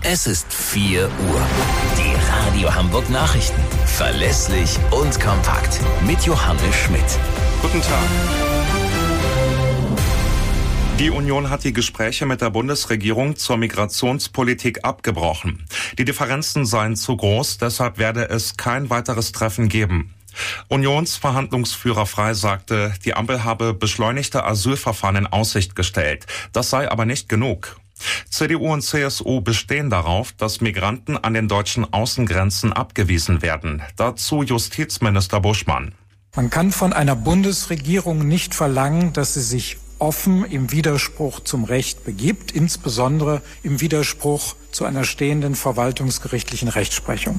Es ist 4 Uhr. Die Radio Hamburg Nachrichten. Verlässlich und kompakt. Mit Johannes Schmidt. Guten Tag. Die Union hat die Gespräche mit der Bundesregierung zur Migrationspolitik abgebrochen. Die Differenzen seien zu groß, deshalb werde es kein weiteres Treffen geben. Unionsverhandlungsführer Frey sagte, die Ampel habe beschleunigte Asylverfahren in Aussicht gestellt. Das sei aber nicht genug. CDU und CSU bestehen darauf, dass Migranten an den deutschen Außengrenzen abgewiesen werden. Dazu Justizminister Buschmann. Man kann von einer Bundesregierung nicht verlangen, dass sie sich offen im Widerspruch zum Recht begibt, insbesondere im Widerspruch zu einer stehenden verwaltungsgerichtlichen Rechtsprechung.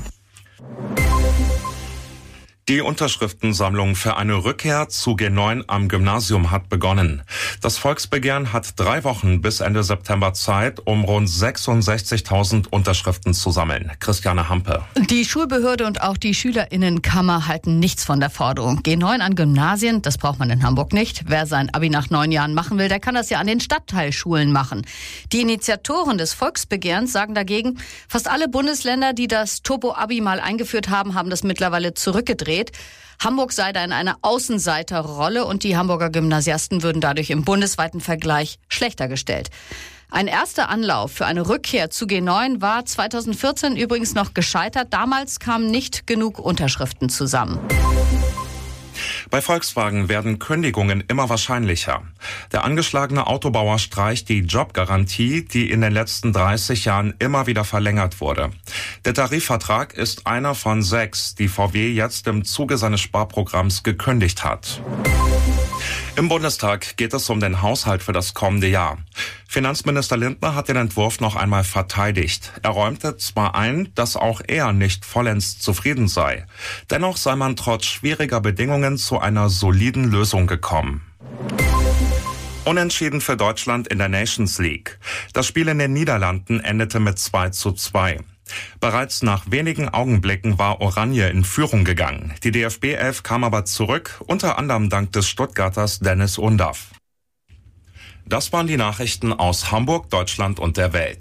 Die Unterschriftensammlung für eine Rückkehr zu G9 am Gymnasium hat begonnen. Das Volksbegehren hat 3 Wochen bis Ende September Zeit, um rund 66.000 Unterschriften zu sammeln. Christiane Hampe. Die Schulbehörde und auch die SchülerInnenkammer halten nichts von der Forderung. G9 an Gymnasien, das braucht man in Hamburg nicht. Wer sein Abi nach 9 Jahren machen will, der kann das ja an den Stadtteilschulen machen. Die Initiatoren des Volksbegehrens sagen dagegen, fast alle Bundesländer, die das Turbo-Abi mal eingeführt haben, haben das mittlerweile zurückgedreht. Hamburg sei da in einer Außenseiterrolle und die Hamburger Gymnasiasten würden dadurch im bundesweiten Vergleich schlechter gestellt. Ein erster Anlauf für eine Rückkehr zu G9 war 2014 übrigens noch gescheitert. Damals kamen nicht genug Unterschriften zusammen. Bei Volkswagen werden Kündigungen immer wahrscheinlicher. Der angeschlagene Autobauer streicht die Jobgarantie, die in den letzten 30 Jahren immer wieder verlängert wurde. Der Tarifvertrag ist einer von 6, die VW jetzt im Zuge seines Sparprogramms gekündigt hat. Im Bundestag geht es um den Haushalt für das kommende Jahr. Finanzminister Lindner hat den Entwurf noch einmal verteidigt. Er räumte zwar ein, dass auch er nicht vollends zufrieden sei. Dennoch sei man trotz schwieriger Bedingungen zu einer soliden Lösung gekommen. Unentschieden für Deutschland in der Nations League. Das Spiel in den Niederlanden endete mit 2:2. Bereits nach wenigen Augenblicken war Oranje in Führung gegangen. Die DFB-11 kam aber zurück, unter anderem dank des Stuttgarters Dennis Undaff. Das waren die Nachrichten aus Hamburg, Deutschland und der Welt.